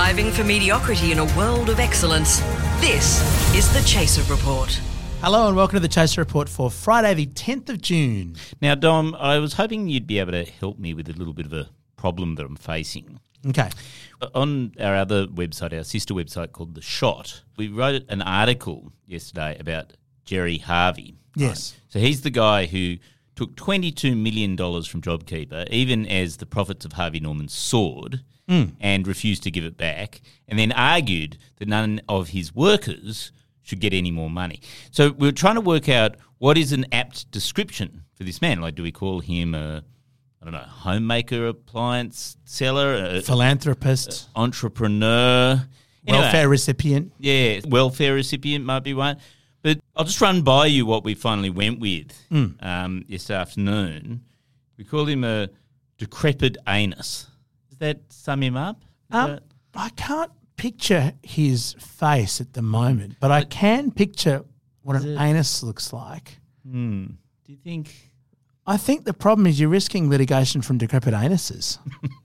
Striving for mediocrity in a world of excellence. This is The Chaser Report. Hello and welcome to The Chaser Report for Friday the 10th of June. Now, Dom, I was hoping you'd be able to help me with a little bit of a problem that I'm facing. Okay. On our other website, our sister website called The Shot, we wrote an article yesterday about Gerry Harvey. Yes. Right? So he's the guy who took $22 million from JobKeeper, even as the profits of Harvey Norman soared, and refused to give it back, and then argued that none of his workers should get any more money. So we're trying to work out what is an apt description for this man. Like, do we call him a, I don't know, homemaker, appliance seller, Philanthropist, entrepreneur, welfare recipient? Yeah, welfare recipient might be one. But I'll just run by you what we finally went with this afternoon. We called him a decrepit anus. Does that sum him up? I can't picture his face at the moment, but I can picture what an anus looks like. Do you think? I think the problem is you're risking litigation from decrepit anuses.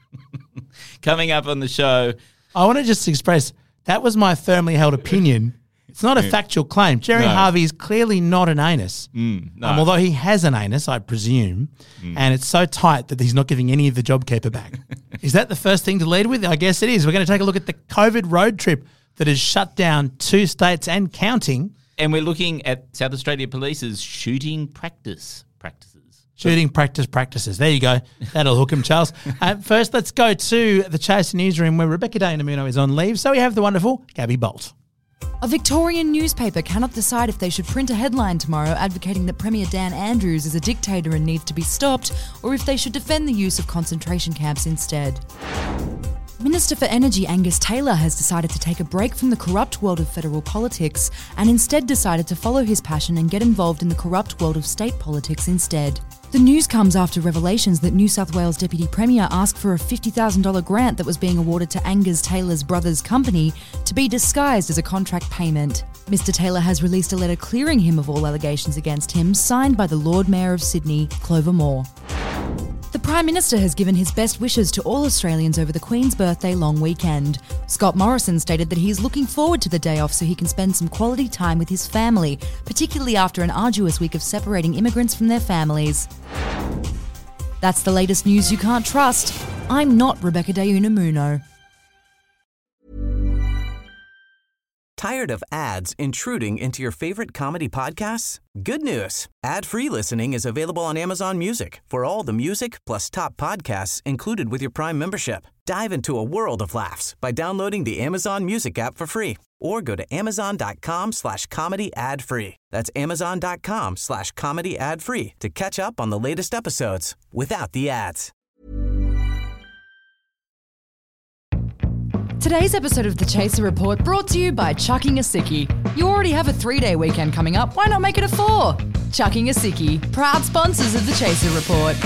Coming up on the show. I want to just express that was my firmly held opinion. It's not a factual claim. Gerry Harvey is clearly not an anus. Although he has an anus, I presume, and it's so tight that he's not giving any of the JobKeeper back. Is that the first thing to lead with? I guess it is. We're going to take a look at the COVID road trip that has shut down 2 states and counting. And we're looking at South Australia Police's shooting practices. Shooting practices. There you go. That'll hook him, Charles. First, let's go to the Chaser newsroom where Rebecca Daynamuno is on leave. So we have the wonderful Gabby Bolt. A Victorian newspaper cannot decide if they should print a headline tomorrow advocating that Premier Dan Andrews is a dictator and needs to be stopped, or if they should defend the use of concentration camps instead. Minister for Energy Angus Taylor has decided to take a break from the corrupt world of federal politics and instead decided to follow his passion and get involved in the corrupt world of state politics instead. The news comes after revelations that New South Wales Deputy Premier asked for a $50,000 grant that was being awarded to Angus Taylor's brother's company to be disguised as a contract payment. Mr. Taylor has released a letter clearing him of all allegations against him, signed by the Lord Mayor of Sydney, Clover Moore. The Prime Minister has given his best wishes to all Australians over the Queen's birthday long weekend. Scott Morrison stated that he is looking forward to the day off so he can spend some quality time with his family, particularly after an arduous week of separating immigrants from their families. That's the latest news you can't trust. I'm not Rebecca Daynamuno. Tired of ads intruding into your favorite comedy podcasts? Good news. Ad-free listening is available on Amazon Music for all the music plus top podcasts included with your Prime membership. Dive into a world of laughs by downloading the Amazon Music app for free or go to amazon.com/comedy ad-free. That's amazon.com/comedy ad-free to catch up on the latest episodes without the ads. Today's episode of The Chaser Report brought to you by Chucking a Sickie. You already have a 3-day weekend coming up, why not make it a 4? Chucking a Sickie, proud sponsors of The Chaser Report.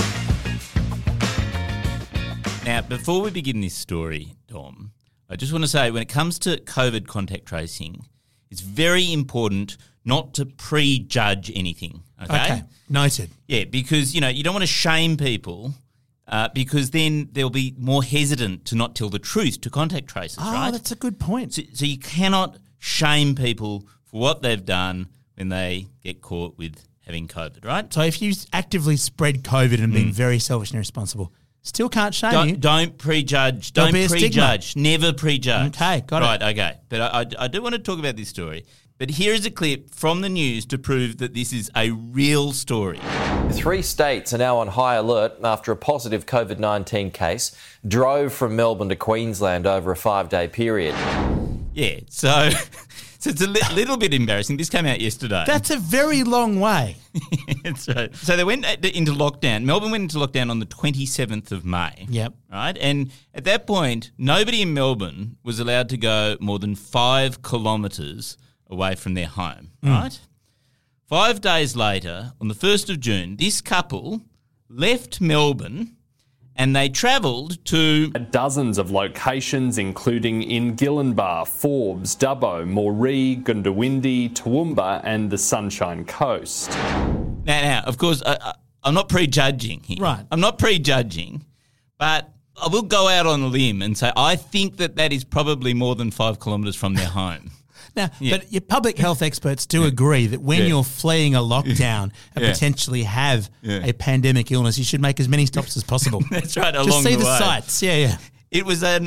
Now, before we begin this story, Dom, I just want to say when it comes to COVID contact tracing, it's very important not to prejudge anything, okay? Noted. Yeah, because, you don't want to shame people because then they'll be more hesitant to not tell the truth to contact tracers, right? Oh, that's a good point. So you cannot shame people for what they've done when they get caught with having COVID, right? So if you actively spread COVID and being very selfish and irresponsible, still can't shame you. Don't prejudge. There'll Don't be a prejudge. stigma. Never prejudge. Okay, got it. Right, okay. But I do want to talk about this story. But here is a clip from the news to prove that this is a real story. 3 states are now on high alert after a positive COVID-19 case drove from Melbourne to Queensland over a 5-day period. Yeah, so it's a little bit embarrassing. This came out yesterday. That's a very long way. That's right. So they went into lockdown. Melbourne went into lockdown on the 27th of May. Yep. Right? And at that point, nobody in Melbourne was allowed to go more than 5 kilometres away from their home, right? 5 days later, on the 1st of June, this couple left Melbourne and they travelled to dozens of locations, including in Gillenbar, Forbes, Dubbo, Moree, Goondiwindi, Toowoomba and the Sunshine Coast. Now, of course, I'm not prejudging here. Right. I'm not prejudging, but I will go out on a limb and say I think that is probably more than 5 kilometres from their home. Now, but your public health experts do agree that when you're fleeing a lockdown and Yeah. potentially have a pandemic illness, you should make as many stops as possible. That's right, Just along see the the way. sights. Yeah. It was an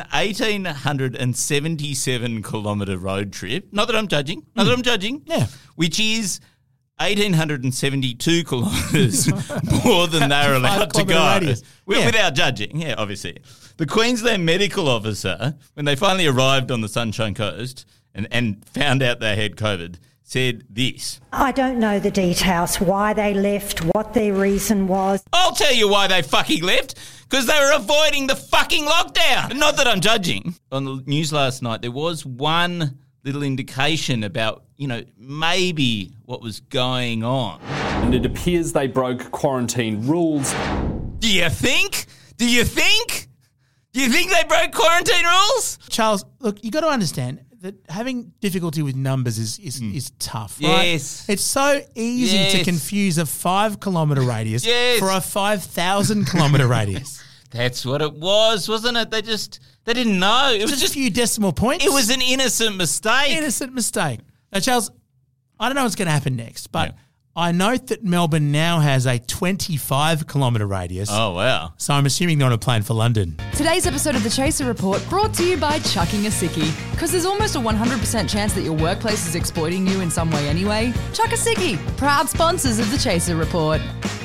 1,877 kilometre road trip. Not that I'm judging. Yeah. Which is 1,872 kilometres more than they're allowed to 5 go. kilometre radius. Yeah. Without judging, yeah, obviously. The Queensland medical officer, when they finally arrived on the Sunshine Coast and found out they had COVID, said this. I don't know the details, why they left, what their reason was. I'll tell you why they fucking left. Because they were avoiding the fucking lockdown. Not that I'm judging. On the news last night, there was one little indication about, maybe what was going on. And it appears they broke quarantine rules. Do you think? Do you think they broke quarantine rules? Charles, look, you got to understand that having difficulty with numbers is tough, right? Yes. It's so easy to Yes. confuse a 5 kilometre radius Yes. for a 5,000 kilometre radius. That's what it was, wasn't it? They didn't know. It was Just a few decimal points. It was an innocent mistake. innocent mistake. Now, Charles, I don't know what's going to happen next, but Yeah. I note that Melbourne now has a 25 kilometre radius. Oh, wow. So I'm assuming they're on a plane for London. Today's episode of The Chaser Report brought to you by Chucking a Sickie. Because there's almost a 100% chance that your workplace is exploiting you in some way anyway. Chuck a Sickie, proud sponsors of The Chaser Report.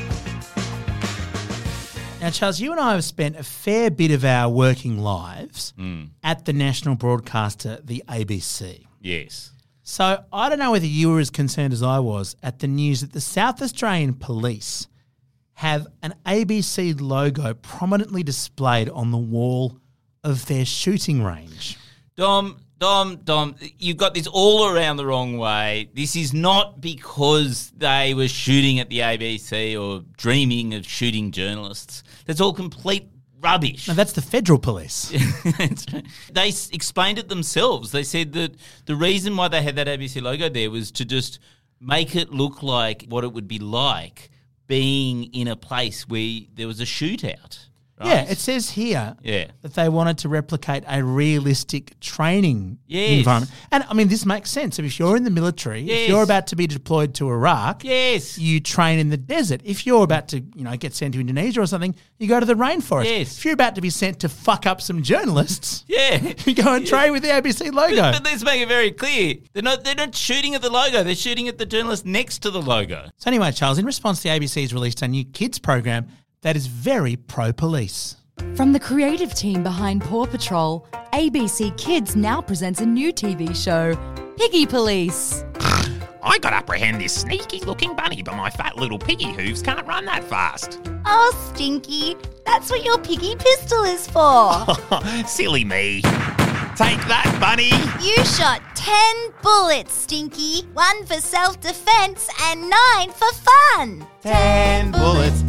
Now, Charles, you and I have spent a fair bit of our working lives at the national broadcaster, the ABC. Yes. So I don't know whether you were as concerned as I was at the news that the South Australian Police have an ABC logo prominently displayed on the wall of their shooting range. Dom, you've got this all around the wrong way. This is not because they were shooting at the ABC or dreaming of shooting journalists. That's all complete rubbish. Now, that's the federal police. They explained it themselves. They said that the reason why they had that ABC logo there was to just make it look like what it would be like being in a place where there was a shootout. Right? Yeah, it says here that they wanted to replicate a realistic training environment. And, I mean, this makes sense. If you're in the military, if you're about to be deployed to Iraq, you train in the desert. If you're about to, get sent to Indonesia or something, you go to the rainforest. Yes. If you're about to be sent to fuck up some journalists, you go and train with the ABC logo. But let's make it very clear. They're not shooting at the logo. They're shooting at the journalist next to the logo. So anyway, Charles, in response, the ABC's released a new kids program that is very pro-police. From the creative team behind Paw Patrol, ABC Kids now presents a new TV show, Piggy Police. I got to apprehend this sneaky-looking bunny, but my fat little piggy hooves can't run that fast. Oh, Stinky, that's what your piggy pistol is for. Silly me. Take that, bunny. You shot 10 bullets, Stinky. 1 for self-defense and 9 for fun. 10 bullets,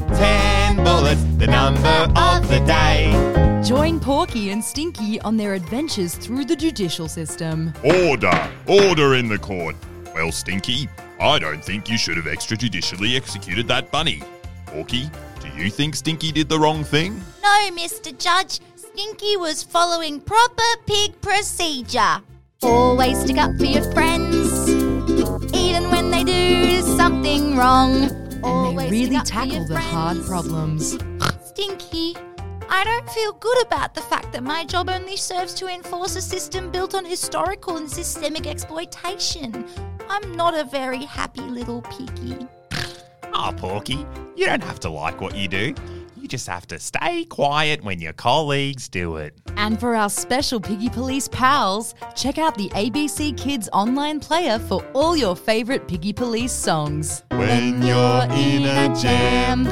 the number of the day. Join Porky and Stinky on their adventures through the judicial system. Order in the court. Well, Stinky, I don't think you should have extrajudicially executed that bunny. Porky, do you think Stinky did the wrong thing? No, Mr. Judge. Stinky was following proper pig procedure. Always stick up for your friends, even when they do something wrong. And they really tackle the hard problems. Stinky, I don't feel good about the fact that my job only serves to enforce a system built on historical and systemic exploitation. I'm not a very happy little piggy. Oh, Porky, you don't have to like what you do. You just have to stay quiet when your colleagues do it. And for our special Piggy Police pals, check out the ABC Kids online player for all your favourite Piggy Police songs. When you're in a jam,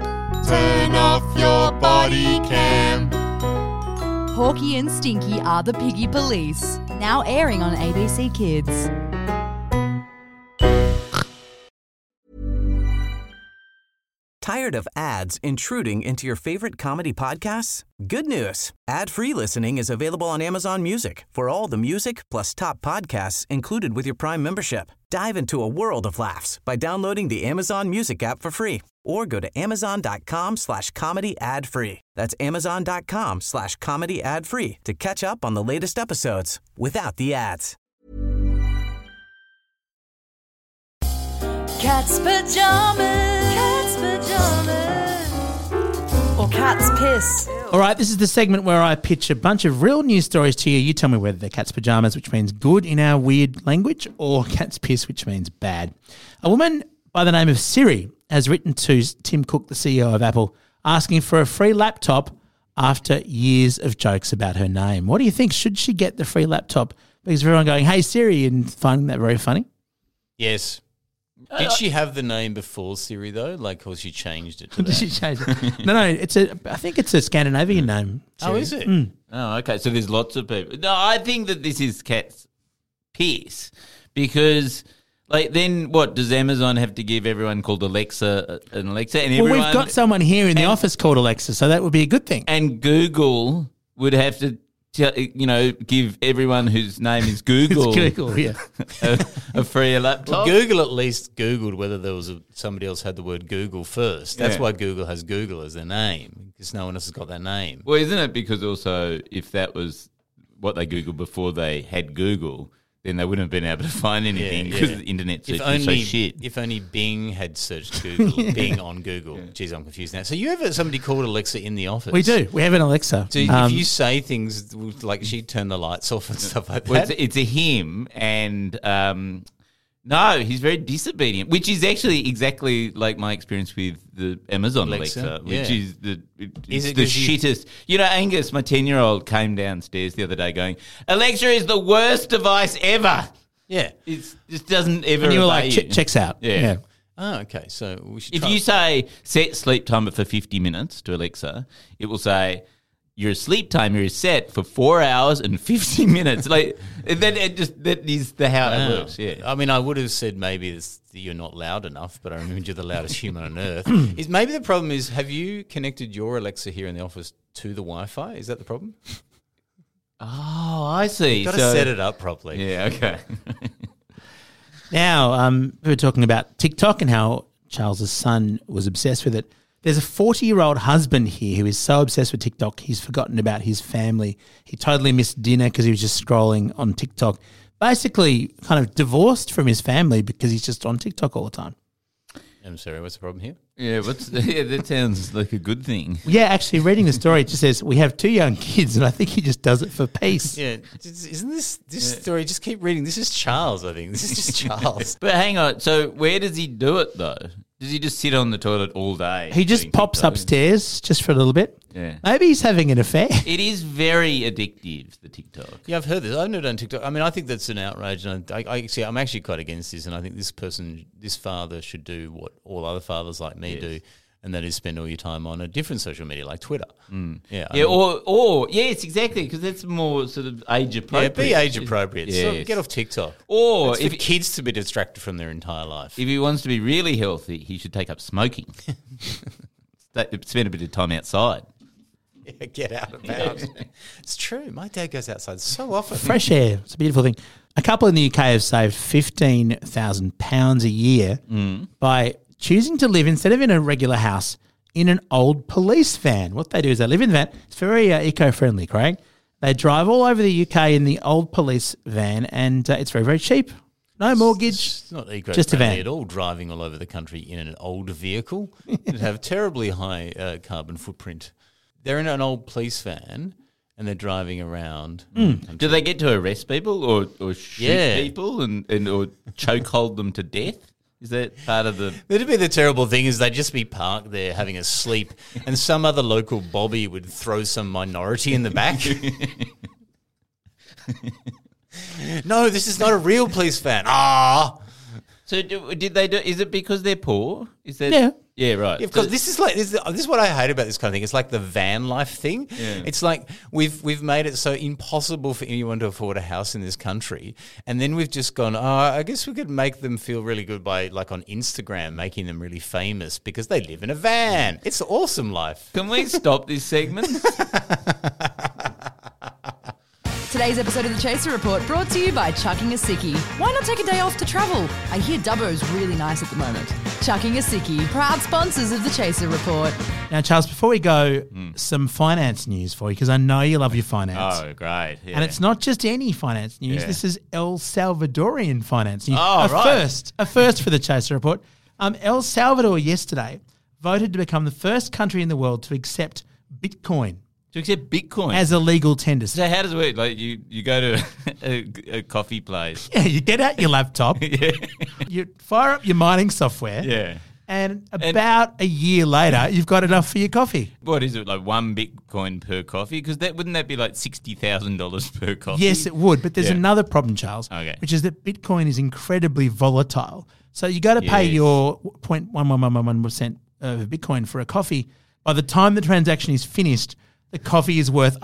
turn off your body cam. Porky and Stinky are the Piggy Police, now airing on ABC Kids. Tired of ads intruding into your favorite comedy podcasts? Good news. Ad-free listening is available on Amazon Music for all the music plus top podcasts included with your Prime membership. Dive into a world of laughs by downloading the Amazon Music app for free or go to amazon.com/comedy ad-free. That's amazon.com/comedy ad-free to catch up on the latest episodes without the ads. Cat's pajamas. Cat's pajamas. Or cat's piss. All right, this is the segment where I pitch a bunch of real news stories to you. You tell me whether they're cat's pajamas, which means good in our weird language, or cat's piss, which means bad. A woman by the name of Siri has written to Tim Cook, the CEO of Apple, asking for a free laptop after years of jokes about her name. What do you think? Should she get the free laptop? Because everyone going, hey, Siri, and finding that very funny? Yes. Did she have the name before Siri though? Like, or she changed it to that? Did she change it? No, I think it's a Scandinavian name. Oh, is it? Oh, okay. So there's lots of people. No, I think that this is cat's piss because, like, then what does Amazon have to give everyone called Alexa an Alexa? And well, we've got someone here in the office called Alexa, so that would be a good thing. And Google would have to, give everyone whose name is Google, yeah, a free laptop. Well, Google at least Googled whether there was somebody else had the word Google first. That's why Google has Google as their name, because no one else has got that name. Well, isn't it because also if that was what they Googled before they had Google, then they wouldn't have been able to find anything because the internet search is so shit. If only Bing had searched Google, Bing on Google. Jeez, I'm confused now. So you have somebody called Alexa in the office? We do. We have an Alexa. So if you say things like she'd turn the lights off and stuff like that? Well, it's a him, and no, he's very disobedient, which is actually exactly like my experience with the Amazon Alexa which is the shittest. Angus, my 10-year-old, came downstairs the other day going, Alexa is the worst device ever. Yeah. It just doesn't ever And you were obey like, you. checks out. Yeah. Oh, okay. So we should If you say set sleep timer for 50 minutes to Alexa, it will say your sleep timer is set for 4 hours and 50 minutes. Like that is how it works. Yeah. I mean, I would have said maybe you're not loud enough, but I remember you're the loudest human on earth. Maybe the problem is, have you connected your Alexa here in the office to the Wi-Fi? Is that the problem? Oh, I see. You've got to set it up properly. Yeah. Okay. Now, we were talking about TikTok and how Charles's son was obsessed with it. There's a 40-year-old husband here who is so obsessed with TikTok, he's forgotten about his family. He totally missed dinner because he was just scrolling on TikTok. Basically kind of divorced from his family because he's just on TikTok all the time. I'm sorry, what's the problem here? Yeah, that sounds like a good thing. Yeah, actually, reading the story, it just says, we have 2 young kids, and I think he just does it for peace. Yeah, isn't this story, just keep reading. This is Charles, I think. This is just Charles. But hang on, so where does he do it, though? Does he just sit on the toilet all day? He just pops TikTok? Upstairs just for a little bit. Yeah. Maybe he's having an affair. It is very addictive, the TikTok. Yeah, I've heard this. I've never done TikTok. I mean, I think that's an outrage. And I'm actually quite against this. And I think this father should do what all other fathers like me do. And that is spend all your time on a different social media like Twitter. Yeah, yes, exactly, because that's more sort of age appropriate. Yeah, be age appropriate. Yes. So get off TikTok. Or if kids to be distracted from their entire life. If he wants to be really healthy, he should take up smoking. Spend a bit of time outside. Yeah, get out about. It's true. My dad goes outside so often. Fresh air. It's a beautiful thing. A couple in the UK have saved £15,000 a year by choosing to live, instead of in a regular house, in an old police van. What they do is they live in the van. It's very eco-friendly, Craig. They drive all over the UK in the old police van, and it's very, very cheap. No mortgage. It's not eco-friendly just a van at all, driving all over the country in an old vehicle. It'd have terribly high carbon footprint. They're in an old police van and they're driving around. Do they get to arrest people or shoot people and or chokehold them to death? Is that part of the... That'd be the terrible thing, is they'd just be parked there having a sleep and some other local bobby would throw some minority in the back. No, this is not a real police van. Ah. So did they do... Is it because they're poor? Is that... Yeah. Yeah, right. Yeah, because this is what I hate about this kind of thing. It's like the van life thing. Yeah. It's like we've made it so impossible for anyone to afford a house in this country, and then we've just gone, I guess we could make them feel really good by, like, on Instagram, making them really famous because they live in a van. It's an awesome life. Can we stop this segment? Today's episode of The Chaser Report brought to you by Chucking a Sickie. Why not take a day off to travel? I hear Dubbo's really nice at the moment. Chucking a Sickie, proud sponsors of The Chaser Report. Now, Charles, before we go, some finance news for you, because I know you love your finance. Oh, great. Yeah. And it's not just any finance news. Yeah. This is El Salvadorian finance news. Oh, A first for The Chaser Report. El Salvador yesterday voted to become the first country in the world to accept Bitcoin. To accept Bitcoin? As a legal tender. So how does it work? Like you go to a coffee place. Yeah, you get out your laptop. You fire up your mining software. Yeah. And about a year later, you've got enough for your coffee. What is it, like $1 Bitcoin per coffee? Because wouldn't that be like $60,000 per coffee? Yes, it would. But there's another problem, Charles, which is that Bitcoin is incredibly volatile. So you got to pay your 0.1111% of Bitcoin for a coffee. By the time the transaction is finished, the coffee is worth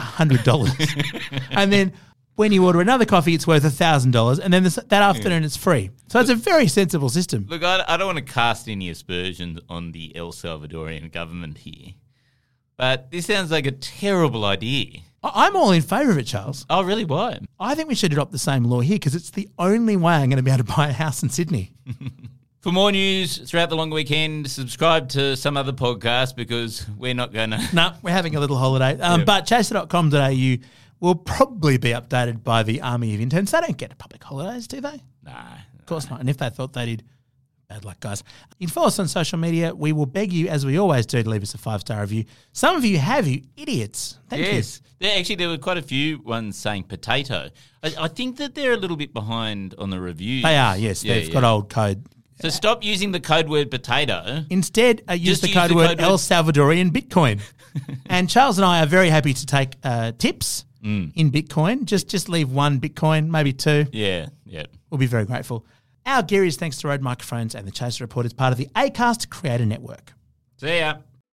$100. And then when you order another coffee, it's worth $1,000. And then that afternoon, it's free. So it's a very sensible system. Look, I don't want to cast any aspersions on the El Salvadorian government here, but this sounds like a terrible idea. I'm all in favour of it, Charles. Oh, really? Why? I think we should adopt the same law here because it's the only way I'm going to be able to buy a house in Sydney. For more news throughout the long weekend, subscribe to some other podcast because we're not going to... No, we're having a little holiday. But chaser.com.au will probably be updated by the army of interns. They don't get public holidays, do they? No. Of course not. And if they thought they did, bad luck, guys. You can follow us on social media. We will beg you, as we always do, to leave us a 5-star review. Some of you have, you idiots. Thank you. Yes. There were quite a few ones saying potato. I think that they're a little bit behind on the reviews. They are, yes. They've got old code. So stop using the code word potato. Instead, use the code word El Salvadorian Bitcoin. And Charles and I are very happy to take tips in Bitcoin. Just leave one Bitcoin, maybe two. Yeah. We'll be very grateful. Our gear is thanks to Rode Microphones, and the Chaser Report is part of the Acast Creator Network. See ya.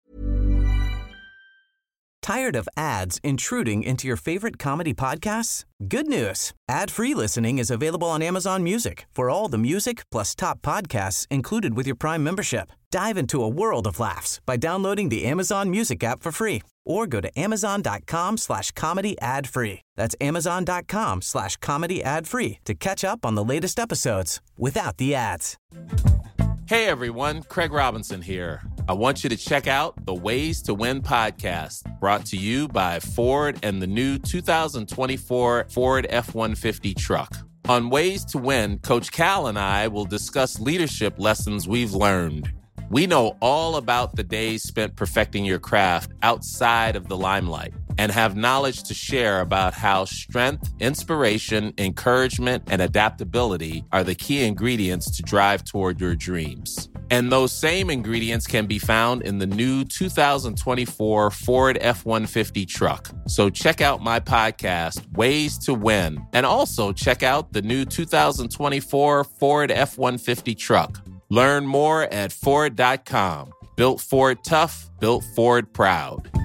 Tired of ads intruding into your favorite comedy podcasts? Good news. Ad-free listening is available on Amazon Music for all the music plus top podcasts included with your Prime membership. Dive into a world of laughs by downloading the Amazon Music app for free or go to amazon.com/comedy ad-free. That's amazon.com/comedy ad-free to catch up on the latest episodes without the ads. Hey everyone, Craig Robinson here. I want you to check out the Ways to Win podcast, brought to you by Ford and the new 2024 Ford F-150 truck. On Ways to Win, Coach Cal and I will discuss leadership lessons we've learned. We know all about the days spent perfecting your craft outside of the limelight and have knowledge to share about how strength, inspiration, encouragement, and adaptability are the key ingredients to drive toward your dreams. And those same ingredients can be found in the new 2024 Ford F-150 truck. So check out my podcast, Ways to Win, and also check out the new 2024 Ford F-150 truck. Learn more at Ford.com. Built Ford tough, built Ford proud.